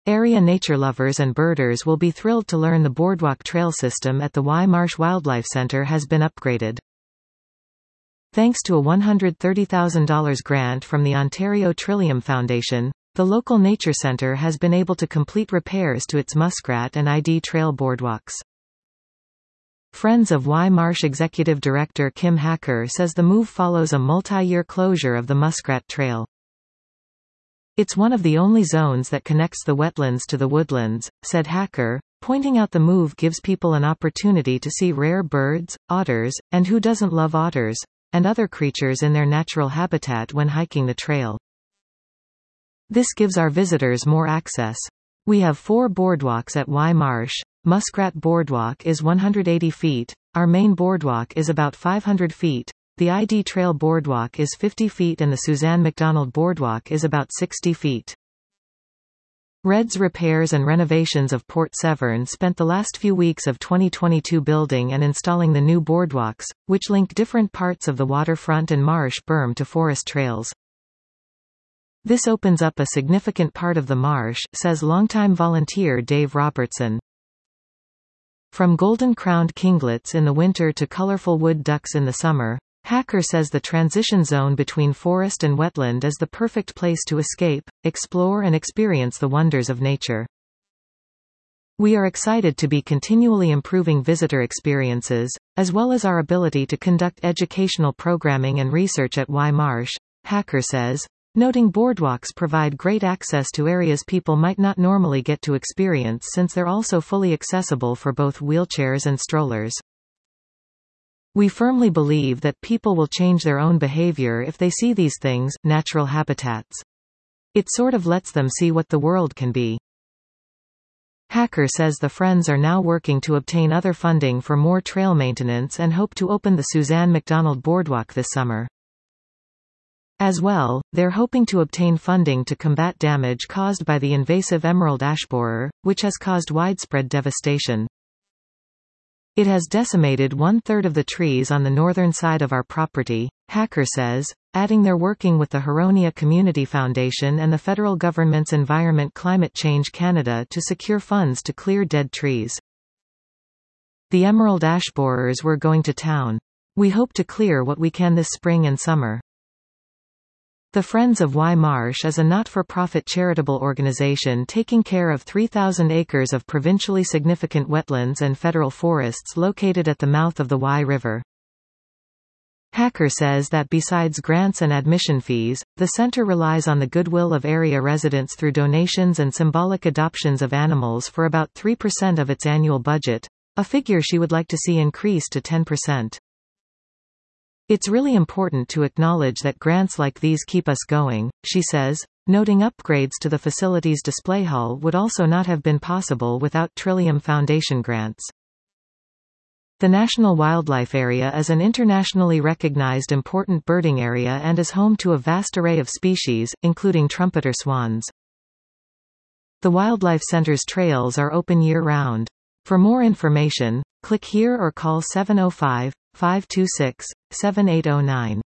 Area nature lovers and birders will be thrilled to learn the boardwalk trail system at the Wye Marsh Wildlife Center has been upgraded. Thanks to a $130,000 grant from the Ontario Trillium Foundation, the local nature center has been able to complete repairs to its Muskrat and ID Trail boardwalks. Friends of Wye Marsh Executive Director Kim Hacker says the move follows a multi-year closure of the Muskrat Trail. It's one of the only zones that connects the wetlands to the woodlands, said Hacker, pointing out the move gives people an opportunity to see rare birds, otters, and who doesn't love otters, and other creatures in their natural habitat when hiking the trail. This gives our visitors more access. We have 4 boardwalks at Wye Marsh. Muskrat Boardwalk is 180 feet, our main boardwalk is about 500 feet, the ID Trail Boardwalk is 50 feet and the Suzanne McDonald Boardwalk is about 60 feet. RED's repairs and renovations of Port Severn spent the last few weeks of 2022 building and installing the new boardwalks, which link different parts of the waterfront and marsh berm to forest trails. This opens up a significant part of the marsh, says longtime volunteer Dave Robertson. From golden-crowned kinglets in the winter to colorful wood ducks in the summer, Hacker says the transition zone between forest and wetland is the perfect place to escape, explore and experience the wonders of nature. We are excited to be continually improving visitor experiences, as well as our ability to conduct educational programming and research at Wye Marsh, Hacker says, noting boardwalks provide great access to areas people might not normally get to experience since they're also fully accessible for both wheelchairs and strollers. We firmly believe that people will change their own behavior if they see these things, natural habitats. It sort of lets them see what the world can be. Hacker says the Friends are now working to obtain other funding for more trail maintenance and hope to open the Suzanne McDonald Boardwalk this summer. As well, they're hoping to obtain funding to combat damage caused by the invasive emerald ash borer, which has caused widespread devastation. It has decimated 1/3 of the trees on the northern side of our property, Hacker says, adding they're working with the Huronia Community Foundation and the federal government's Environment Climate Change Canada to secure funds to clear dead trees. The emerald ash borers were going to town. We hope to clear what we can this spring and summer. The Friends of Wye Marsh is a not-for-profit charitable organization taking care of 3,000 acres of provincially significant wetlands and federal forests located at the mouth of the Wye River. Hacker says that besides grants and admission fees, the center relies on the goodwill of area residents through donations and symbolic adoptions of animals for about 3% of its annual budget, a figure she would like to see increase to 10%. It's really important to acknowledge that grants like these keep us going, she says, noting upgrades to the facility's display hall would also not have been possible without Trillium Foundation grants. The National Wildlife Area is an internationally recognized important birding area and is home to a vast array of species, including trumpeter swans. The Wildlife Center's trails are open year-round. For more information, click here or call 705-526-7809.